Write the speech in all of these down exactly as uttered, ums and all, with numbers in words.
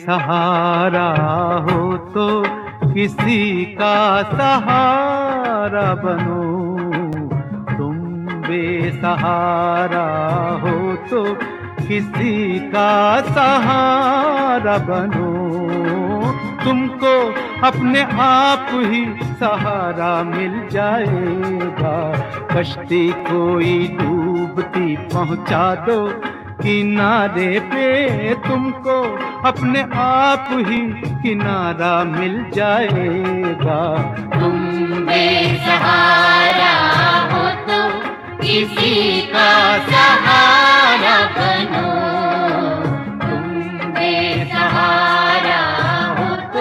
बेसहारा हो तो किसी का सहारा बनो, तुम बेसहारा हो तो किसी का सहारा बनो। तुमको अपने आप ही सहारा मिल जाएगा, कश्ती कोई डूबती पहुंचा दो किनारे पे, तुमको अपने आप ही किनारा मिल जाएगा। तुम बेसहारा हो तो किसी का सहारा बनो, तुम बेसहारा हो तो।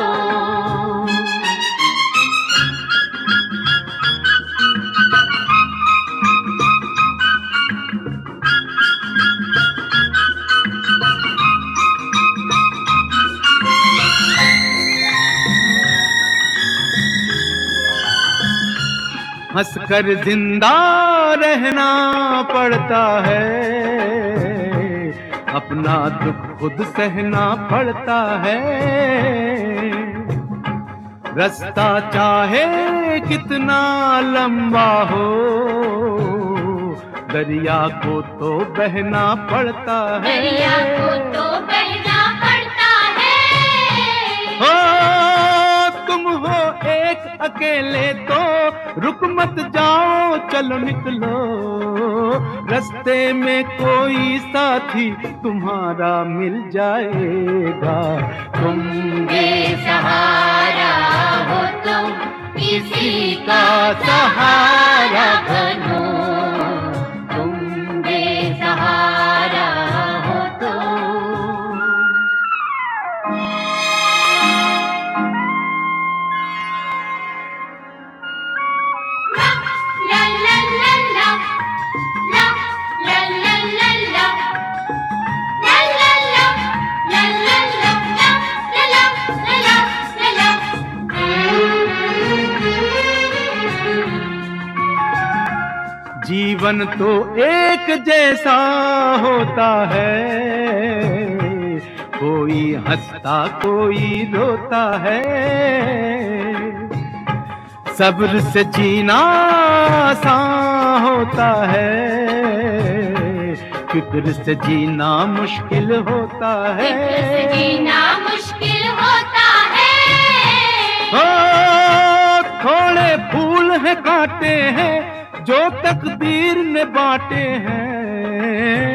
हंसकर जिंदा रहना पड़ता है, अपना दुख खुद सहना पड़ता है। रास्ता चाहे कितना लंबा हो, दरिया को तो बहना पड़ता है। दरिया को तो बहना पड़ता है। हो तुम हो एक अकेले तो रुक मत जाओ, चलो निकलो, रास्ते में कोई साथी तुम्हारा मिल जाएगा। तुम बेसहारा हो तो किसी का सहारा बनो, तुम बेसहारा हो तो। ला ला ला ला ला ला ला ला ला ला ला ला ला ला ला ला ला ला ला। जीवन तो एक जैसा होता है, कोई हंसता कोई रोता है। सब्र से जीना आसान होता है, फिक्र से जीना मुश्किल होता है। फिक्र से जीना मुश्किल होता है। ओ, थोड़े फूल हैं कांटे हैं जो तकदीर ने बांटे हैं,